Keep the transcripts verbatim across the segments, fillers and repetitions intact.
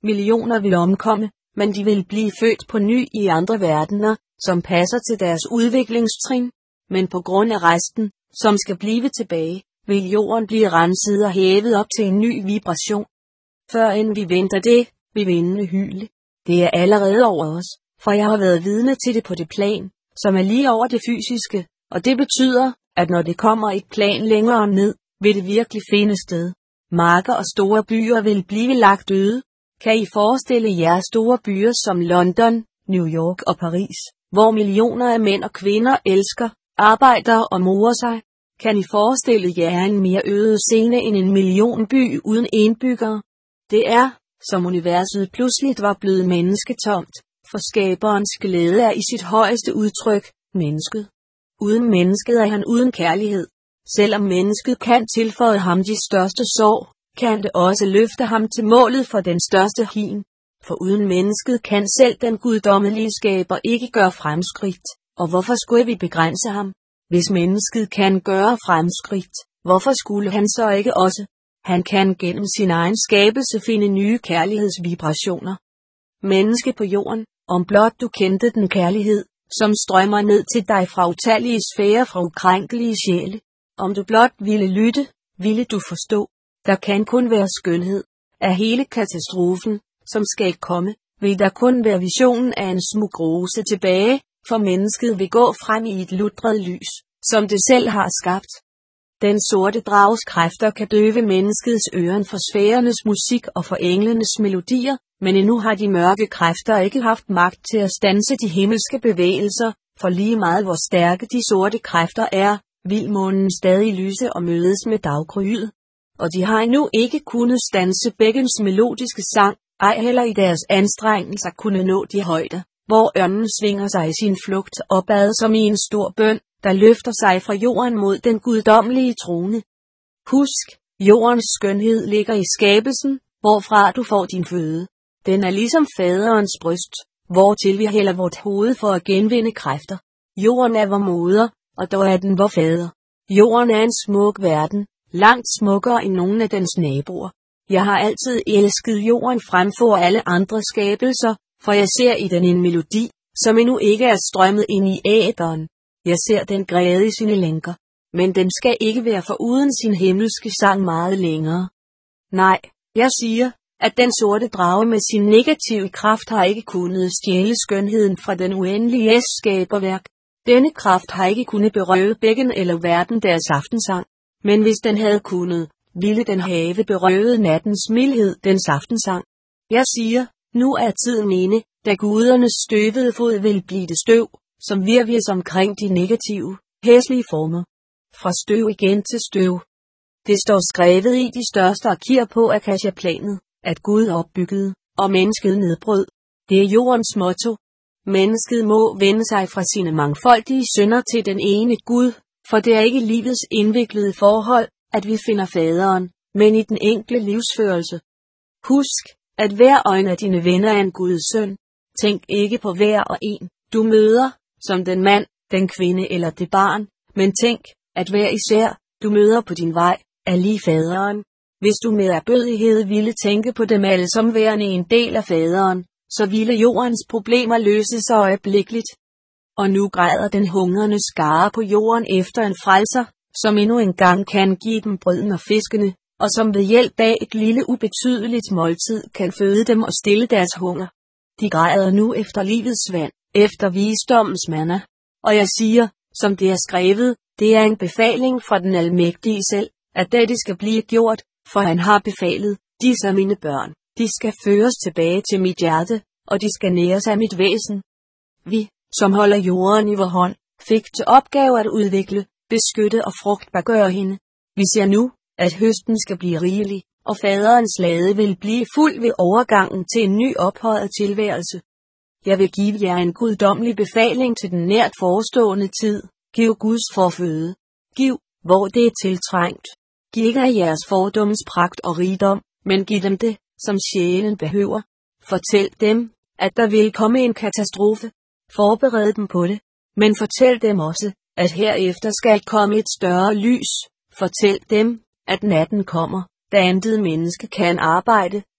Millioner vil omkomme, men de vil blive født på ny i andre verdener, som passer til deres udviklingstrin. Men på grund af resten, som skal blive tilbage, vil jorden blive renset og hævet op til en ny vibration. Før end vi venter det, vil vindene hyle. Det er allerede over os, for jeg har været vidne til det på det plan, som er lige over det fysiske, og det betyder, at når det kommer et plan længere ned, vil det virkelig finde sted. Marker og store byer vil blive lagt øde. Kan I forestille jer store byer som London, New York og Paris, hvor millioner af mænd og kvinder elsker, arbejder og morer sig? Kan I forestille jer en mere øde scene end en millionby uden indbyggere? Det er, som universet pludseligt var blevet mennesketomt, for skaberens glæde er i sit højeste udtryk, mennesket. Uden mennesket er han uden kærlighed. Selvom mennesket kan tilføje ham de største sorg, kan det også løfte ham til målet for den største hin. For uden mennesket kan selv den guddommelige skaber ikke gøre fremskridt, og hvorfor skulle vi begrænse ham? Hvis mennesket kan gøre fremskridt, hvorfor skulle han så ikke også? Han kan gennem sin egen skabelse finde nye kærlighedsvibrationer. Menneske på jorden, om blot du kendte den kærlighed, som strømmer ned til dig fra utallige sfærer fra ukrænkelige sjæle. Om du blot ville lytte, ville du forstå. Der kan kun være skønhed. Af hele katastrofen, som skal komme, vil der kun være visionen af en smuk rose tilbage, for mennesket vil gå frem i et lutret lys, som det selv har skabt. Den sorte drages kræfter kan døve menneskets øren for sfærernes musik og for englenes melodier, men endnu har de mørke kræfter ikke haft magt til at standse de himmelske bevægelser, for lige meget hvor stærke de sorte kræfter er, vil månen stadig lyse og mødes med daggryet. Og de har endnu ikke kunnet standse bækkens melodiske sang, ej heller i deres anstrengelser kunne nå de højder, hvor ørnen svinger sig i sin flugt opad som i en stor bøn, der løfter sig fra jorden mod den guddommelige trone. Husk, jordens skønhed ligger i skabelsen, hvorfra du får din føde. Den er ligesom faderens bryst, hvortil vi hælder vort hoved for at genvinde kræfter. Jorden er vor moder, og dog er den vor fader. Jorden er en smuk verden, langt smukkere end nogen af dens naboer. Jeg har altid elsket jorden frem for alle andre skabelser, for jeg ser i den en melodi, som endnu ikke er strømmet ind i æteren. Jeg ser den græde i sine lænker, men den skal ikke være foruden sin himmelske sang meget længere. Nej, jeg siger, at den sorte drage med sin negative kraft har ikke kunnet stjæle skønheden fra den uendelige skaberværk. Denne kraft har ikke kunnet berøve bækken eller verden deres aftensang, men hvis den havde kunnet, ville den have berøvet nattens mildhed dens aftensang. Jeg siger, nu er tiden inde, da gudernes støvede fod vil blive det støv, som virvles omkring de negative, hæslige former. Fra støv igen til støv. Det står skrevet i de største arkiver på Akasha-planet, at Gud opbyggede, og mennesket nedbrød. Det er jordens motto. Mennesket må vende sig fra sine mangfoldige synder til den ene Gud, for det er ikke livets indviklede forhold, at vi finder faderen, men i den enkle livsførelse. Husk, at hver øjne af dine venner er en Guds søn. Tænk ikke på hver og en, du møder, som den mand, den kvinde eller det barn, men tænk, at hver især, du møder på din vej, er lige faderen. Hvis du med erbødighed ville tænke på dem alle som værende en del af faderen, så ville jordens problemer løse sig øjeblikkeligt. Og nu græder den hungrende skare på jorden efter en frelser, som endnu engang kan give dem brøden og fiskene, og som ved hjælp af et lille ubetydeligt måltid kan føde dem og stille deres hunger. De græder nu efter livets vand, efter visdommens manna. Og jeg siger, som det er skrevet, det er en befaling fra den almægtige selv, at dette skal blive gjort, for han har befalet, disse er mine børn, de skal føres tilbage til mit hjerte, og de skal næres af mit væsen. Vi, som holder jorden i vor hånd, fik til opgave at udvikle, beskytte og frugtbargøre hende. Vi ser nu, at høsten skal blive rigelig, og faderens lade vil blive fuld ved overgangen til en ny ophøjet tilværelse. Jeg vil give jer en guddommelig befaling til den nært forestående tid. Giv Guds forføde. Giv, hvor det er tiltrængt. Giv ikke af jeres fordoms pragt og rigdom, men giv dem det, som sjælen behøver. Fortæl dem, at der vil komme en katastrofe. Forbered dem på det. Men fortæl dem også, at herefter skal komme et større lys. Fortæl dem, at natten kommer, da intet menneske kan arbejde,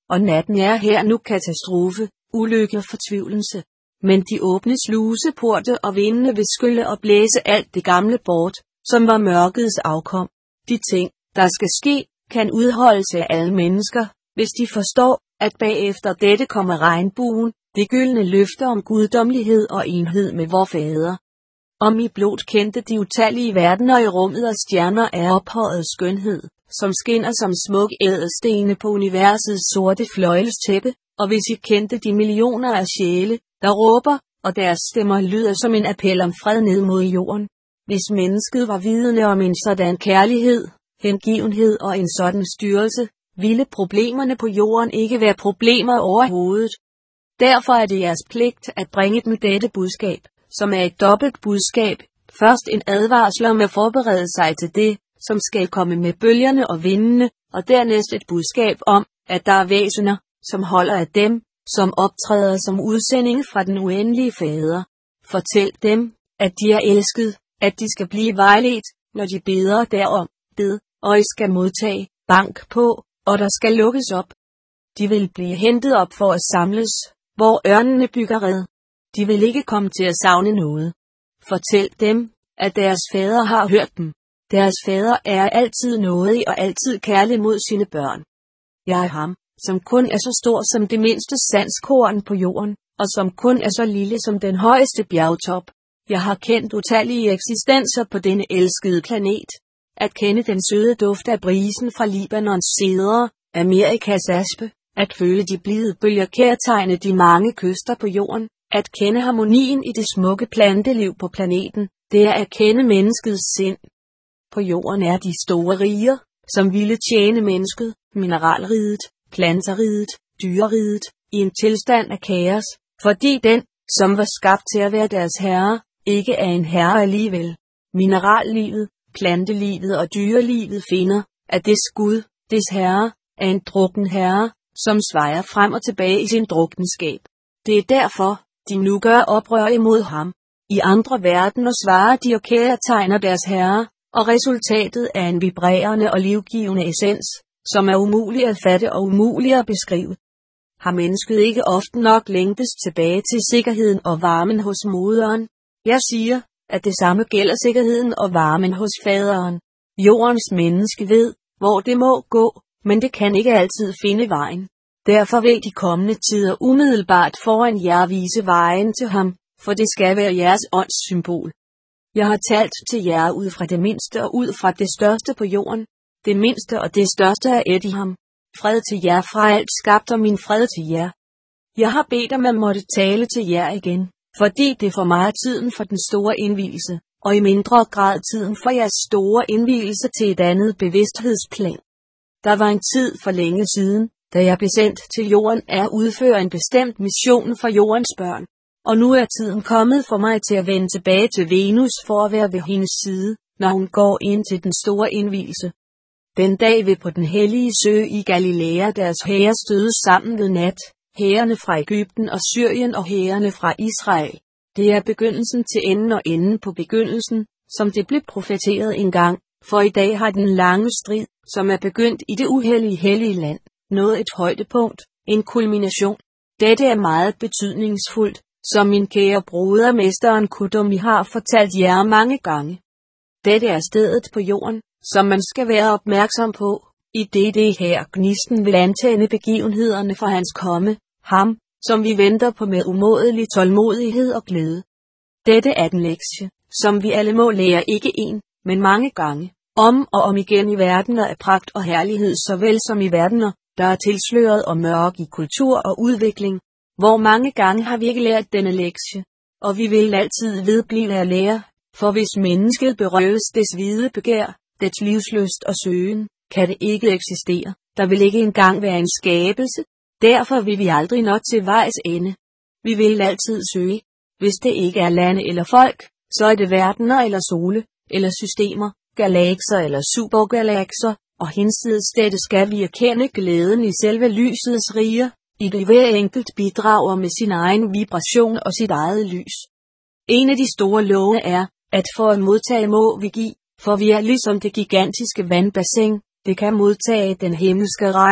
og natten er her nu katastrofe, ulykke og fortvivlelse. Men de åbne sluseporte og vindene vil skylle og blæse alt det gamle bort, som var mørkets afkom. De ting, der skal ske, kan udholdes af alle mennesker, hvis de forstår, at bagefter dette kommer regnbuen, det gyldne løfte om guddommelighed og enhed med vor fader. Om i blod kendte de utallige verdener i rummet og stjerner er ophøjet skønhed, som skinner som smuk ædelstene på universets sorte fløjlstæppe, og hvis I kendte de millioner af sjæle, der råber, og deres stemmer lyder som en appel om fred ned mod jorden. Hvis mennesket var vidende om en sådan kærlighed, hengivenhed og en sådan styrelse, ville problemerne på jorden ikke være problemer overhovedet. Derfor er det jeres pligt at bringe dem dette budskab, som er et dobbelt budskab. Først en advarsel om at forberede sig til det, som skal komme med bølgerne og vindene, og dernæst et budskab om, at der er væsener, som holder af dem, som optræder som udsending fra den uendelige fader. Fortæl dem, at de er elsket, at de skal blive vejledt, når de beder derom, bed, og I skal modtage, bank på, og der skal lukkes op. De vil blive hentet op for at samles, hvor ørnene bygger red. De vil ikke komme til at savne noget. Fortæl dem, at deres fader har hørt dem. Deres fader er altid nådig og altid kærlig mod sine børn. Jeg er ham, som kun er så stor som det mindste sandskorn på jorden, og som kun er så lille som den højeste bjergtop. Jeg har kendt utallige eksistenser på denne elskede planet. At kende den søde duft af brisen fra Libanons cedre, Amerikas aspe, at føle de blide bølger kærtegne de mange kyster på jorden, at kende harmonien i det smukke planteliv på planeten, det er at kende menneskets sind. På jorden er de store riger, som ville tjene mennesket, mineralriget, planteriget, dyreriget, i en tilstand af kaos, fordi den, som var skabt til at være deres herre, ikke er en herre alligevel. Minerallivet, plantelivet og dyrelivet finder, at des Gud, des herre, er en drukken herre, som svejer frem og tilbage i sin drukkenskab. Det er derfor, de nu gør oprør imod ham. I andre verdener svarer de og kærtegner deres herre, og resultatet er en vibrerende og livgivende essens, som er umulig at fatte og umulig at beskrive. Har mennesket ikke ofte nok længtes tilbage til sikkerheden og varmen hos moderen? Jeg siger, at det samme gælder sikkerheden og varmen hos faderen. Jordens menneske ved, hvor det må gå, men det kan ikke altid finde vejen. Derfor vil de kommende tider umiddelbart foran jer vise vejen til ham, for det skal være jeres åndssymbol. Jeg har talt til jer ud fra det mindste og ud fra det største på jorden. Det mindste og det største er et i ham. Fred til jer fra alt skabt og min fred til jer. Jeg har bedt om at måtte tale til jer igen, fordi det for mig er tiden for den store indvielse, og i mindre grad tiden for jeres store indvielse til et andet bevidsthedsplan. Der var en tid for længe siden, da jeg blev sendt til jorden at udføre en bestemt mission for jordens børn. Og nu er tiden kommet for mig til at vende tilbage til Venus for at være ved hendes side, når hun går ind til den store indvielse. Den dag vil på den hellige sø i Galilea deres hære stødes sammen ved nat, hærene fra Egypten og Syrien og hærene fra Israel. Det er begyndelsen til enden og enden på begyndelsen, som det blev profeteret engang, for i dag har den lange strid, som er begyndt i det uhellige hellige land, nået et højdepunkt, en kulmination. Dette er meget betydningsfuldt, som min kære broder mesteren Kudumi har fortalt jer mange gange. Dette er stedet på jorden, som man skal være opmærksom på, i det det her gnisten vil antænde begivenhederne for hans komme, ham, som vi venter på med umådelig tålmodighed og glæde. Dette er den lektie, som vi alle må lære ikke en, men mange gange, om og om igen i verdener af pragt og herlighed såvel som i verdener, der er tilsløret og mørk i kultur og udvikling. Hvor mange gange har vi ikke lært denne lektie, og vi vil altid vedblive at lære, for hvis mennesket berøves des hvide begær, dets livslyst og søgen, kan det ikke eksistere, der vil ikke engang være en skabelse, derfor vil vi aldrig nå til vejs ende. Vi vil altid søge, hvis det ikke er lande eller folk, så er det verdener eller sole, eller systemer, galakser eller supergalakser, og hinsides dette skal vi erkende glæden i selve lysets riger, i det hver enkelt bidrager med sin egen vibration og sit eget lys. En af de store love er, at for at modtage må vi give, for vi er ligesom det gigantiske vandbassin, det kan modtage den himmelske regn,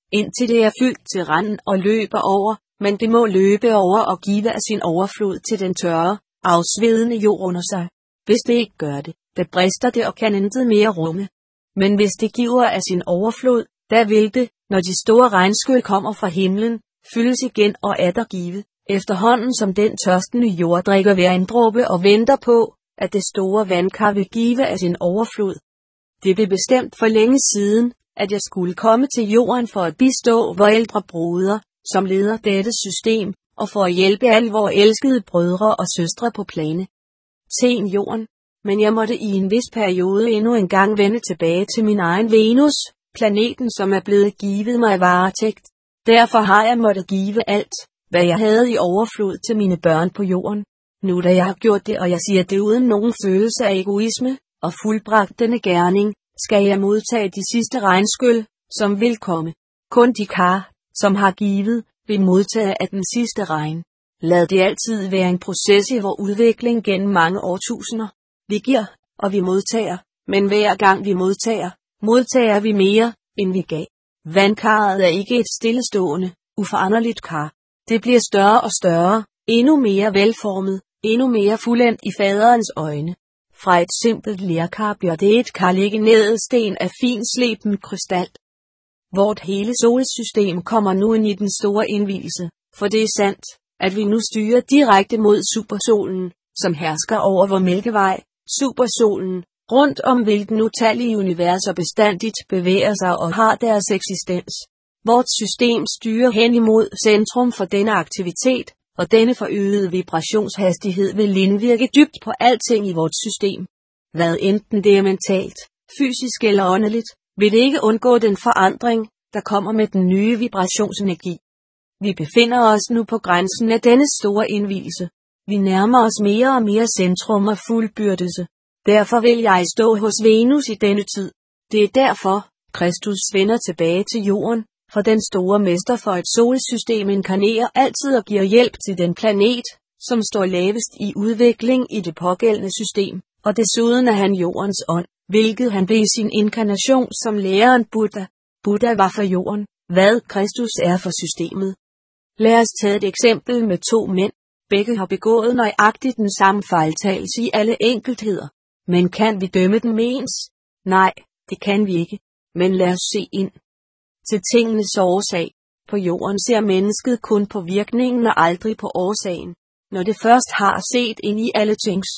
indtil det er fyldt til randen og løber over, men det må løbe over og give af sin overflod til den tørre, afsvedende jord under sig. Hvis det ikke gør det, da brister det og kan intet mere rumme. Men hvis det giver af sin overflod, da vil det, når de store regnskyl kommer fra himlen, fyldes igen og atter give, efterhånden som den tørstende jord drikker hver en dråbe og venter på, at det store vandkar vil give af sin overflod. Det blev bestemt for længe siden, at jeg skulle komme til jorden for at bistå vore ældre broder, som leder dette system, og for at hjælpe alle vores elskede brødre og søstre på plane. Ten jorden. Men jeg måtte i en vis periode endnu en gang vende tilbage til min egen Venus, planeten som er blevet givet mig varetægt. Derfor har jeg måttet give alt, hvad jeg havde i overflod til mine børn på jorden. Nu da jeg har gjort det, og jeg siger det uden nogen følelse af egoisme, og fuldbragt denne gerning, skal jeg modtage de sidste regnskyl, som vil komme. Kun de kar, som har givet, vil modtage af den sidste regn. Lad det altid være en proces i vor udvikling gennem mange årtusinder. Vi giver, og vi modtager, men hver gang vi modtager, modtager vi mere, end vi gav. Vandkarret er ikke et stillestående, uforanderligt kar. Det bliver større og større, endnu mere velformet, endnu mere fuldendt i faderens øjne. Fra et simpelt lerkar bliver det et kar liggende sten af finslepen krystal. Vort hele solsystem kommer nu ind i den store indvielse, for det er sandt, at vi nu styrer direkte mod supersolen, som hersker over vor mælkevej, supersolen, rundt om hvilken utallige universer bestandigt bevæger sig og har deres eksistens. Vort system styrer hen imod centrum for denne aktivitet, og denne forøgede vibrationshastighed vil indvirke dybt på alting i vort system. Hvad enten det er mentalt, fysisk eller åndeligt, vil det ikke undgå den forandring, der kommer med den nye vibrationsenergi. Vi befinder os nu på grænsen af denne store indvielse. Vi nærmer os mere og mere centrum og fuldbyrdelse. Derfor vil jeg stå hos Venus i denne tid. Det er derfor, Kristus vender tilbage til jorden, for den store mester for et solsystem inkarnerer altid og giver hjælp til den planet, som står lavest i udvikling i det pågældende system, og desuden er han jordens ånd, hvilket han blev i sin inkarnation som læreren Buddha. Buddha var for jorden, hvad Kristus er for systemet. Lad os tage et eksempel med to mænd. Begge har begået nøjagtigt den samme fejltagelse i alle enkeltheder. Men kan vi dømme dem ens? Nej, det kan vi ikke. Men lad os se ind til tingenes årsag. På jorden ser mennesket kun på virkningen og aldrig på årsagen. Når det først har set ind i alle tings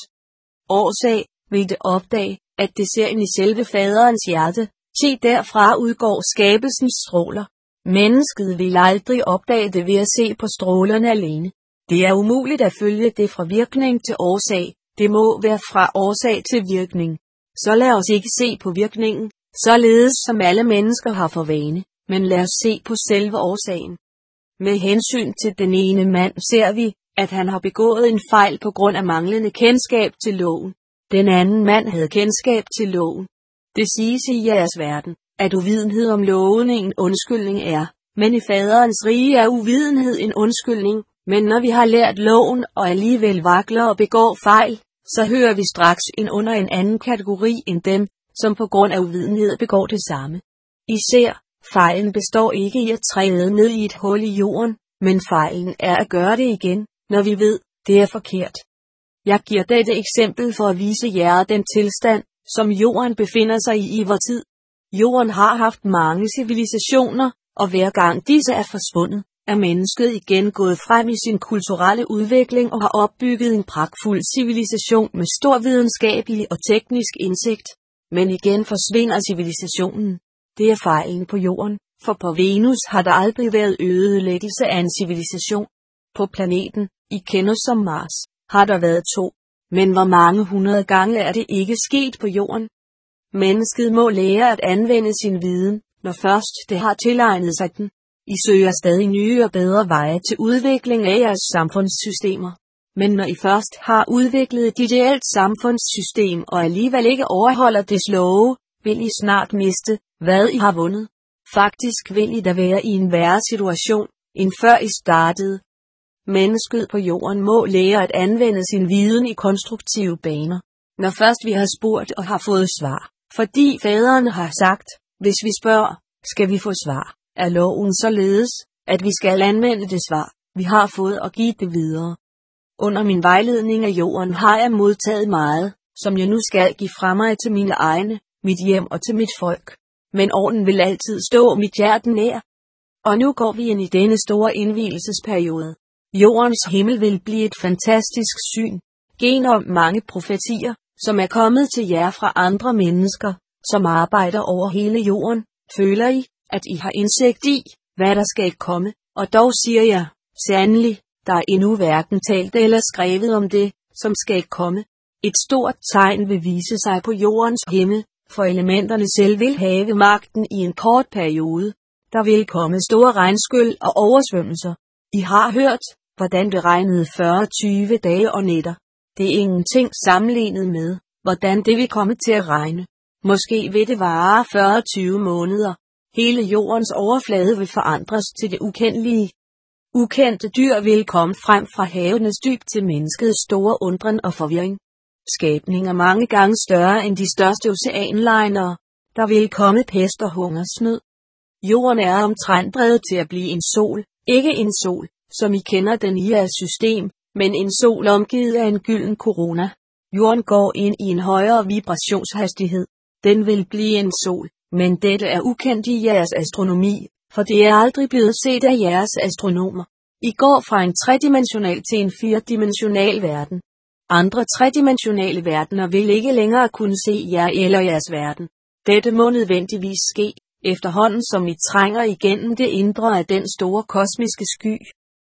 årsag, vil det opdage, at det ser ind i selve faderens hjerte. Se, derfra udgår skabelsens stråler. Mennesket vil aldrig opdage det ved at se på strålerne alene. Det er umuligt at følge det fra virkning til årsag. Det må være fra årsag til virkning. Så lad os ikke se på virkningen, således som alle mennesker har for vane, men lad os se på selve årsagen. Med hensyn til den ene mand ser vi, at han har begået en fejl på grund af manglende kendskab til loven. Den anden mand havde kendskab til loven. Det siges i jeres verden, at uvidenhed om loven en undskyldning er, men i faderens rige er uvidenhed en undskyldning. Men når vi har lært loven og alligevel vakler og begår fejl, så hører vi straks ind under en anden kategori end dem, som på grund af uvidenhed begår det samme. Især, fejlen består ikke i at træde ned i et hul i jorden, men fejlen er at gøre det igen, når vi ved, det er forkert. Jeg giver dette eksempel for at vise jer den tilstand, som jorden befinder sig i i vor tid. Jorden har haft mange civilisationer, og hver gang disse er forsvundet, er mennesket igen gået frem i sin kulturelle udvikling og har opbygget en pragtfuld civilisation med stor videnskabelig og teknisk indsigt. Men igen forsvinder civilisationen. Det er fejlen på jorden, for på Venus har der aldrig været ødelæggelse af en civilisation. På planeten, I kender som Mars, har der været to. Men hvor mange hundrede gange er det ikke sket på jorden? Mennesket må lære at anvende sin viden, når først det har tilegnet sig den. I søger stadig nye og bedre veje til udvikling af jeres samfundssystemer. Men når I først har udviklet et ideelt samfundssystem og alligevel ikke overholder dets love, vil I snart miste, hvad I har vundet. Faktisk vil I da være i en værre situation, end før I startede. Mennesket på jorden må lære at anvende sin viden i konstruktive baner. Når først vi har spurgt og har fået svar, fordi faderen har sagt, hvis vi spørger, skal vi få svar. er loven således, at vi skal anvende det svar, vi har fået og give det videre. Under min vejledning af jorden har jeg modtaget meget, som jeg nu skal give fra mig til mine egne, mit hjem og til mit folk. Men orden vil altid stå mit hjerte nær. Og nu går vi ind i denne store indvielsesperiode. Jordens himmel vil blive et fantastisk syn. Genom mange profetier, som er kommet til jer fra andre mennesker, som arbejder over hele jorden, føler I, at I har indsigt i, hvad der skal komme, og dog siger jeg, sandelig, der er endnu hverken talt eller skrevet om det, som skal komme. Et stort tegn vil vise sig på jordens himmel, for elementerne selv vil have magten i en kort periode. Der vil komme store regnskyl og oversvømmelser. I har hørt, hvordan det regnede fyrre tyve dage og nætter. Det er ingenting sammenlignet med, hvordan det vil komme til at regne. Måske vil det vare fyrre tyve måneder. Hele jordens overflade vil forandres til det ukendelige. Ukendte dyr vil komme frem fra havenes dyb til menneskets store undren og forvirring. Skabninger mange gange større end de største oceanlinere. Der vil komme pest og hungersnød. Jorden er omtrent bredt til at blive en sol, ikke en sol, som I kender den i jeres system, men en sol omgivet af en gylden korona. Jorden går ind i en højere vibrationshastighed. Den vil blive en sol, men dette er ukendt i jeres astronomi, for det er aldrig blevet set af jeres astronomer. I går fra en tredimensional til en firedimensional verden. Andre tredimensionale verdener vil ikke længere kunne se jer eller jeres verden. Dette må nødvendigvis ske, efterhånden som I trænger igennem det indre af den store kosmiske sky.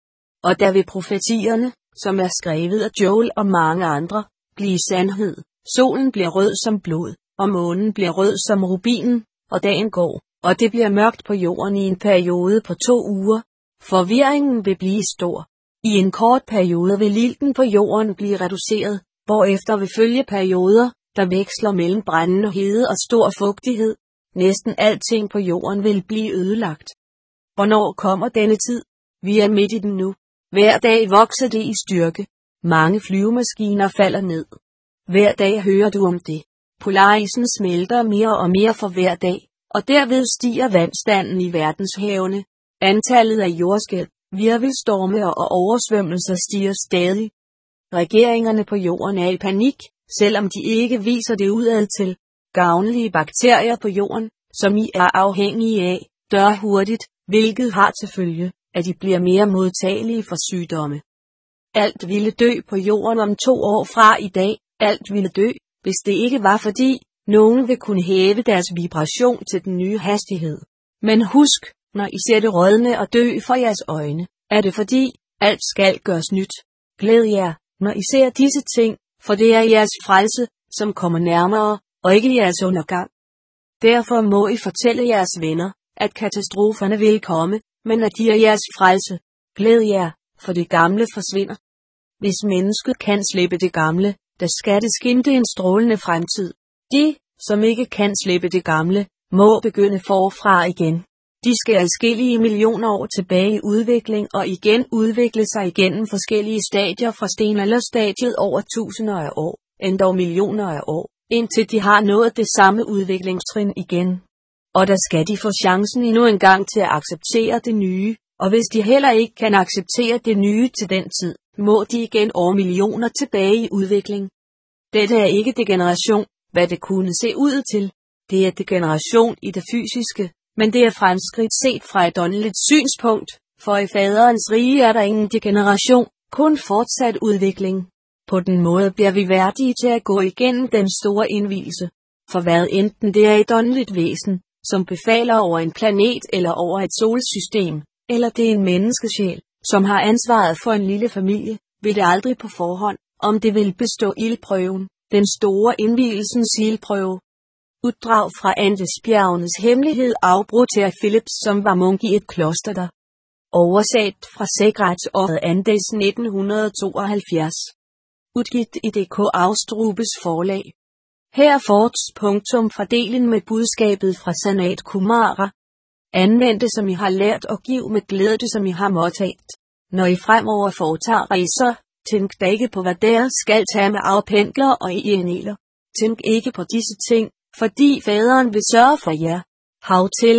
Og der vil profetierne, som er skrevet af Joel og mange andre, blive sandhed. Solen bliver rød som blod, og månen bliver rød som rubinen, og dagen går, og det bliver mørkt på jorden i en periode på to uger. Forvirringen vil blive stor. I en kort periode vil ilten på jorden blive reduceret, hvorefter vil følge perioder, der veksler mellem brændende hede og stor fugtighed. Næsten alting på jorden vil blive ødelagt. Hvornår kommer denne tid? Vi er midt i den nu. Hver dag vokser det i styrke. Mange flyvemaskiner falder ned. Hver dag hører du om det. Polarisen smelter mere og mere for hver dag, og derved stiger vandstanden i verdenshavene. Antallet af jordskælv, virvelstorme og oversvømmelser stiger stadig. Regeringerne på jorden er i panik, selvom de ikke viser det udad til. Gavnlige bakterier på jorden, som I er afhængige af, dør hurtigt, hvilket har til følge, at de bliver mere modtagelige for sygdomme. Alt ville dø på jorden om to år fra i dag, alt ville dø, hvis det ikke var fordi, nogen vil kunne hæve deres vibration til den nye hastighed. Men husk, når I ser det rådne og dø for jeres øjne, er det fordi, alt skal gøres nyt. Glæd jer, når I ser disse ting, for det er jeres frelse, som kommer nærmere, og ikke jeres undergang. Derfor må I fortælle jeres venner, at katastroferne vil komme, men at de er jeres frelse. Glæd jer, for det gamle forsvinder. Hvis mennesket kan slippe det gamle, der skal det skimte en strålende fremtid. De, som ikke kan slippe det gamle, må begynde forfra igen. De skal adskillige millioner år tilbage i udvikling og igen udvikle sig igennem forskellige stadier fra stenalderstadiet over tusinder af år, endog millioner af år, indtil de har nået det samme udviklingstrin igen. Og der skal de få chancen endnu en gang til at acceptere det nye, og hvis de heller ikke kan acceptere det nye til den tid, må de igen år millioner tilbage i udvikling. Dette er ikke degeneration, hvad det kunne se ud til. Det er degeneration i det fysiske, men det er fremskridt set fra et åndeligt synspunkt, for i faderens rige er der ingen degeneration, kun fortsat udvikling. På den måde bliver vi værdige til at gå igennem den store indvielse. For hvad enten det er et åndeligt væsen, som befaler over en planet eller over et solsystem, eller det er en menneskesjæl, som har ansvaret for en lille familie, ved det aldrig på forhånd, om det vil bestå ildprøven, den store indvielsens ildprøve. Uddrag fra Andesbjergenes hemmelighed afbrudt af Philips, som var munk i et kloster der. Oversat fra Sekretåret Andes nitten tooghalvfjerds. Udgivet i D K Austrubes forlag. Her forts punktum fra delen med budskabet fra Sanat Kumara. Anvend det, som I har lært, og giv med glæde det, som I har modtaget. Når I fremover foretager rejser, tænk da ikke på, hvad der skal tage med afpendler og eneler. Tænk ikke på disse ting, fordi faderen vil sørge for jer. Hav tillid,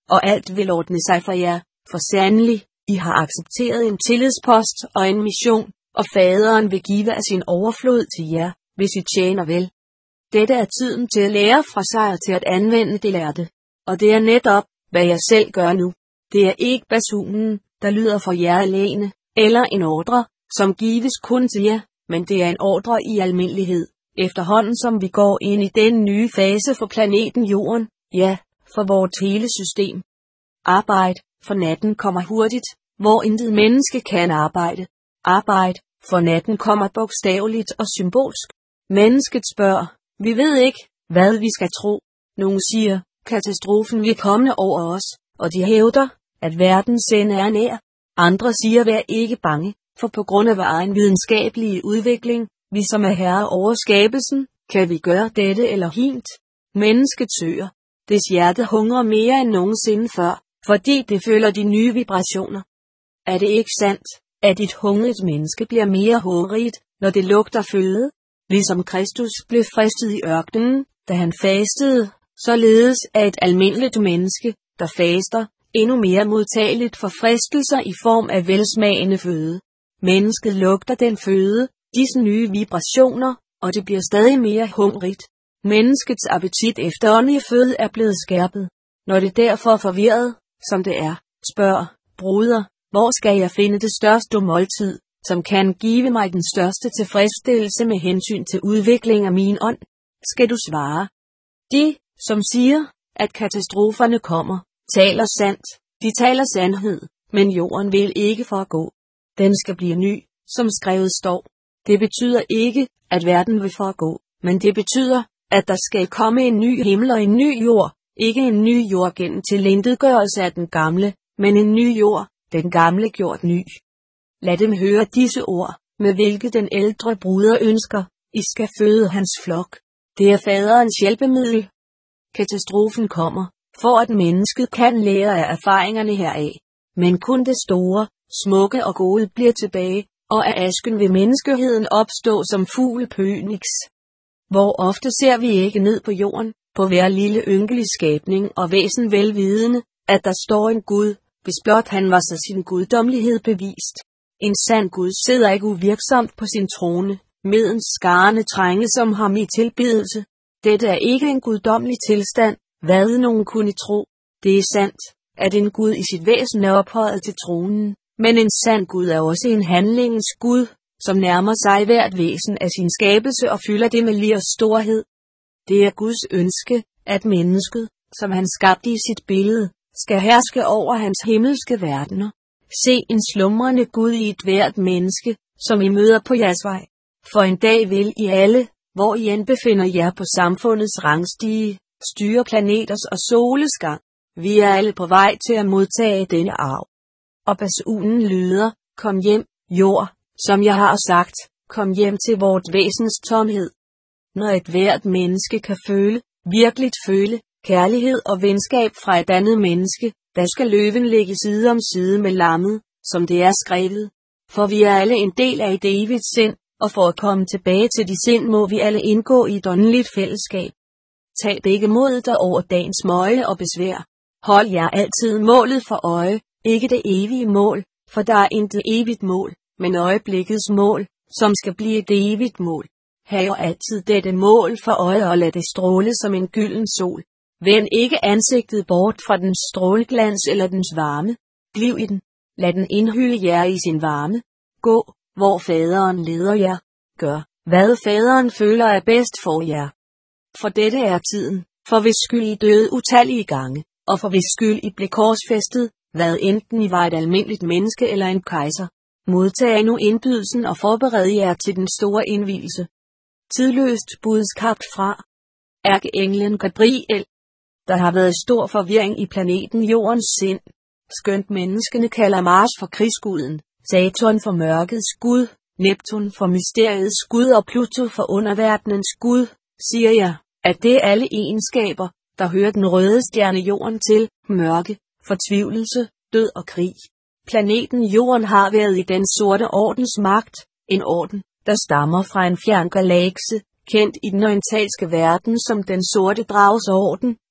og alt vil ordne sig for jer, for sandelig, I har accepteret en tillidspost og en mission, og faderen vil give af sin overflod til jer, hvis I tjener vel. Dette er tiden til at lære fra sig og til at anvende det lærte. Og det er netop, hvad jeg selv gør nu. Det er ikke basunen, der lyder for jer alene, eller en ordre, som gives kun til jer, men det er en ordre i almindelighed, efterhånden som vi går ind i den nye fase for planeten Jorden, ja, for vores hele system. Arbejd, for natten kommer hurtigt, hvor intet menneske kan arbejde. Arbejd, for natten kommer bogstaveligt og symbolsk. Mennesket spørger, vi ved ikke, hvad vi skal tro. Nogle siger, katastrofen vil komme over os, og de hævder, at verdens ende er nær. Andre siger, vær ikke bange, for på grund af egen videnskabelige udvikling, vi som er herre over skabelsen, kan vi gøre dette eller hint. Mennesket søger. Dets hjerte hungrer mere end nogensinde før, fordi det føler de nye vibrationer. Er det ikke sandt, at et hungrigt menneske bliver mere hungrigt, når det lugter føde? Ligesom Kristus blev fristet i ørkenen, da han fastede, således er et almindeligt menneske, der faster, endnu mere modtageligt for fristelser i form af velsmagende føde. Mennesket lugter den føde, disse nye vibrationer, og det bliver stadig mere hungrigt. Menneskets appetit efter åndelig føde er blevet skærpet. Når det derfor er forvirret, som det er, spørg, bruder, hvor skal jeg finde det største måltid, som kan give mig den største tilfredsstillelse med hensyn til udvikling af min ånd? Skal du svare? De, som siger, at katastroferne kommer, taler sandt, de taler sandhed, men jorden vil ikke forgå. Den skal blive ny, som skrevet står. Det betyder ikke, at verden vil forgå, men det betyder, at der skal komme en ny himmel og en ny jord, ikke en ny jord gennem tilintetgørelse af den gamle, men en ny jord, den gamle gjort ny. Lad dem høre disse ord, med hvilke den ældre bruder ønsker, I skal føde hans flok. Det er faderens hjælpemiddel. Katastrofen kommer, for at mennesket kan lære af erfaringerne heraf. Men kun det store, smukke og gode bliver tilbage, og af asken vil menneskeheden opstå som fugl Phoenix. Hvor ofte ser vi ikke ned på jorden, på hver lille ynkelig skabning og væsen velvidende, at der står en Gud, hvis blot han var så sin guddommelighed bevist. En sand Gud sidder ikke uvirksomt på sin trone, medens skarne trænges som ham i tilbedelse. Dette er ikke en guddommelig tilstand, hvad nogen kunne tro. Det er sandt, at en Gud i sit væsen er ophøjet til tronen, men en sand Gud er også en handlingens Gud, som nærmer sig hvert væsen af sin skabelse og fylder det med lir storhed. Det er Guds ønske, at mennesket, som han skabte i sit billede, skal herske over hans himmelske verdener. Se en slumrende Gud i et hvert menneske, som I møder på jeres vej. For en dag vil I alle, hvor I end befinder jer på samfundets rangstige, styre planeters og soles gang. Vi er alle på vej til at modtage denne arv. Og basunen lyder, kom hjem, jord, som jeg har sagt, kom hjem til vort væsens tomhed. Når et hvert menneske kan føle, virkeligt føle, kærlighed og venskab fra et andet menneske, der skal løven ligge side om side med lammet, som det er skrevet. For vi er alle en del af et evigt sind, og for at komme tilbage til de sind må vi alle indgå i et åndeligt fællesskab. Tag ikke mod dig over dagens møje og besvær. Hold jer altid målet for øje, ikke det evige mål, for der er intet evigt mål, men øjeblikkets mål, som skal blive et evigt mål. Hav altid dette mål for øje og lad det stråle som en gylden sol. Vend ikke ansigtet bort fra dens stråleglans eller dens varme. Bliv i den. Lad den indhylde jer i sin varme. Gå, hvor faderen leder jer. Gør, hvad faderen føler er bedst for jer. For dette er tiden, for hvis skyld I døde utallige gange, og for hvis skyld I blev korsfæstet, hvad enten I var et almindeligt menneske eller en kejser. Modtag nu indbydelsen og forbered jer til den store indvielse. Tidløst budskab fra ærkeenglen Gabriel. Der har været stor forvirring i planeten Jordens sind. Skønt menneskene kalder Mars for krigsguden, Saturn for mørkets gud, Neptun for mysteriets gud og Pluto for underverdenens gud, siger jeg, at det er alle egenskaber, der hører den røde stjerne Jorden til, mørke, fortvivlelse, død og krig. Planeten Jorden har været i den sorte ordens magt, en orden, der stammer fra en fjern galakse, kendt i den orientalske verden som den sorte drages orden,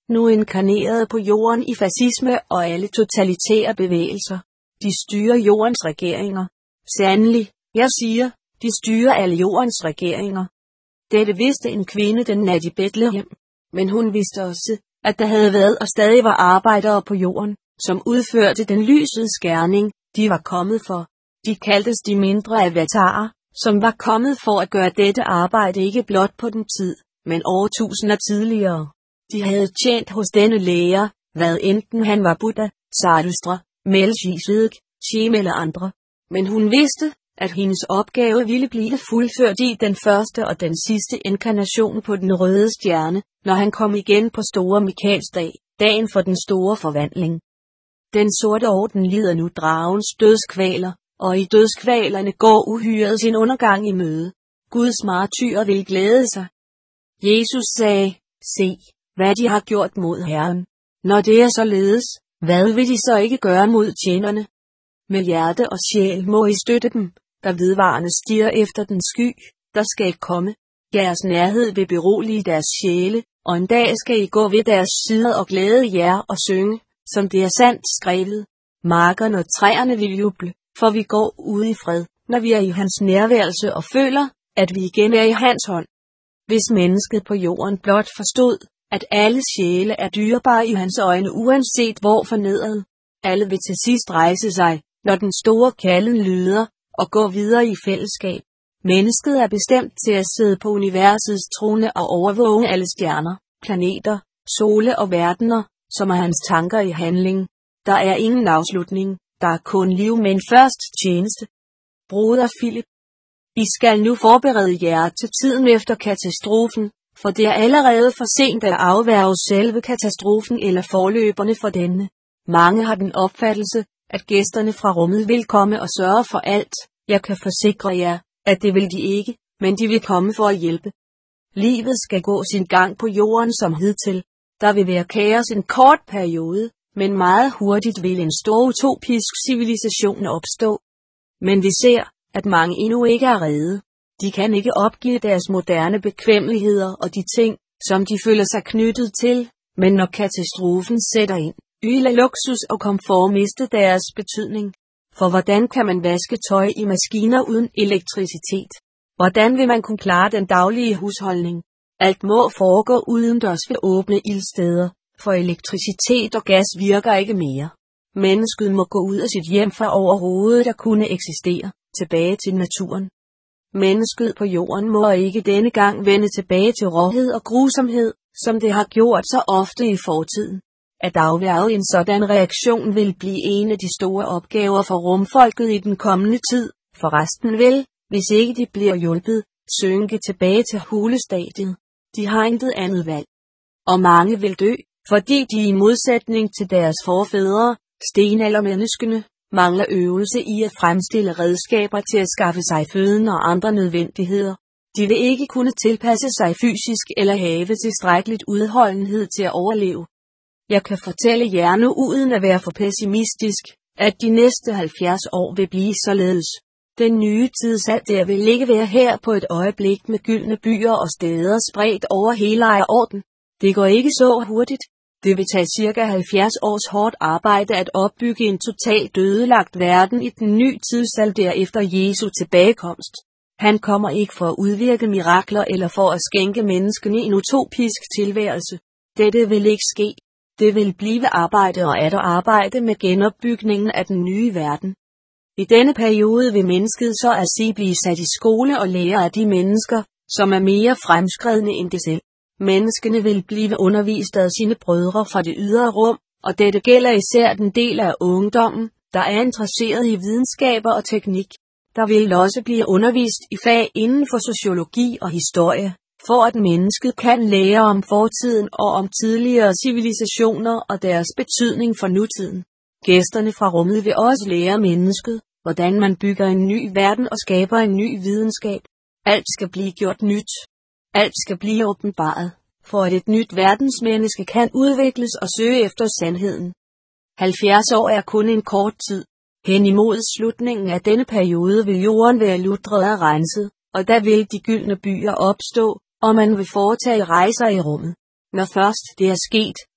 nu inkarneret på jorden i fascisme og alle totalitære bevægelser. De styrer jordens regeringer. Sandelig, jeg siger, de styrer alle jordens regeringer. Dette vidste en kvinde den nat i Bethlehem, men hun vidste også, at der havde været og stadig var arbejdere på jorden, som udførte den lysets gerning, de var kommet for. De kaldtes de mindre avatarer, som var kommet for at gøre dette arbejde ikke blot på den tid, men årtusinder tidligere. De havde tjent hos denne læger, hvad enten han var Buddha, Zarathustra, Melchizedek, Shem eller andre. Men hun vidste, at hendes opgave ville blive fuldført i den første og den sidste inkarnation på den røde stjerne, når han kom igen på store Mikaelsdag, dagen for den store forvandling. Den sorte orden lider nu dragens dødskvaler, og i dødskvalerne går uhyret sin undergang i møde. Guds martyrer vil glæde sig. Jesus sagde, se, hvad de har gjort mod Herren. Når det er således, hvad vil de så ikke gøre mod tjenerne? Med hjerte og sjæl må I støtte dem, der vedvarende stiger efter den sky, der skal komme. Jeres nærhed vil berolige deres sjæle, og en dag skal I gå ved deres sider og glæde jer og synge, som det er sandt skrevet. Markerne og træerne vil juble, for vi går ude i fred, når vi er i hans nærværelse og føler, at vi igen er i hans hånd. Hvis mennesket på jorden blot forstod, at alle sjæle er dyrebare i hans øjne uanset hvor fornedret, alle vil til sidst rejse sig, når den store kalden lyder, og gå videre i fællesskab. Mennesket er bestemt til at sidde på universets trone og overvåge alle stjerner, planeter, sole og verdener, som er hans tanker i handling. Der er ingen afslutning, der er kun liv, men først tjeneste. Broder Philip, I skal nu forberede jer til tiden efter katastrofen, for det er allerede for sent at afværge selve katastrofen eller forløberne for denne. Mange har den opfattelse, at gæsterne fra rummet vil komme og sørge for alt. Jeg kan forsikre jer, at det vil de ikke, men de vil komme for at hjælpe. Livet skal gå sin gang på jorden som hidtil. Der vil være kaos en kort periode, men meget hurtigt vil en stor utopisk civilisation opstå. Men vi ser, at mange endnu ikke er rede. De kan ikke opgive deres moderne bekvemmeligheder og de ting, som de føler sig knyttet til, men når katastrofen sætter ind, vil luksus og komfort miste deres betydning. For hvordan kan man vaske tøj i maskiner uden elektricitet? Hvordan vil man kunne klare den daglige husholdning? Alt må foregå udendørs ved åbne ildsteder, for elektricitet og gas virker ikke mere. Mennesket må gå ud af sit hjem for overhovedet at kunne eksistere, tilbage til naturen. Mennesket på jorden må ikke denne gang vende tilbage til råhed og grusomhed, som det har gjort så ofte i fortiden. At afværge en sådan reaktion vil blive en af de store opgaver for rumfolket i den kommende tid, for resten vil, hvis ikke de bliver hjulpet, synke tilbage til hulestadiet. De har intet andet valg. Og mange vil dø, fordi de i modsætning til deres forfædre, stenaldermenneskene, mangler øvelse i at fremstille redskaber til at skaffe sig føden og andre nødvendigheder. De vil ikke kunne tilpasse sig fysisk eller have tilstrækkeligt udholdenhed til at overleve. Jeg kan fortælle jer nu uden at være for pessimistisk, at de næste halvfjerds år vil blive således. Den nye tidsalder vil ikke være her på et øjeblik med gyldne byer og steder spredt over hele orden. Det går ikke så hurtigt. Det vil tage cirka halvfjerds års hårdt arbejde at opbygge en totalt dødelagt verden i den nye tidsalder efter Jesu tilbagekomst. Han kommer ikke for at udvirke mirakler eller for at skænke menneskene en utopisk tilværelse. Dette vil ikke ske. Det vil blive arbejde og atter arbejde med genopbygningen af den nye verden. I denne periode vil mennesket så at sige blive sat i skole og lære af de mennesker, som er mere fremskredne end det selv. Menneskene vil blive undervist af sine brødre fra det ydre rum, og dette gælder især den del af ungdommen, der er interesseret i videnskaber og teknik. Der vil også blive undervist i fag inden for sociologi og historie, for at mennesket kan lære om fortiden og om tidligere civilisationer og deres betydning for nutiden. Gæsterne fra rummet vil også lære mennesket, hvordan man bygger en ny verden og skaber en ny videnskab. Alt skal blive gjort nyt. Alt skal blive åbenbaret, for at et nyt verdensmenneske kan udvikles og søge efter sandheden. halvfjerds år er kun en kort tid. Hen imod slutningen af denne periode vil jorden være lutret og renset, og der vil de gyldne byer opstå, og man vil foretage rejser i rummet. Når først det er sket,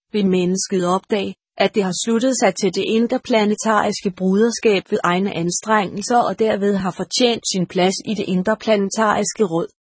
vil mennesket opdage, at det har sluttet sig til det interplanetariske bruderskab ved egne anstrengelser og derved har fortjent sin plads i det interplanetariske råd.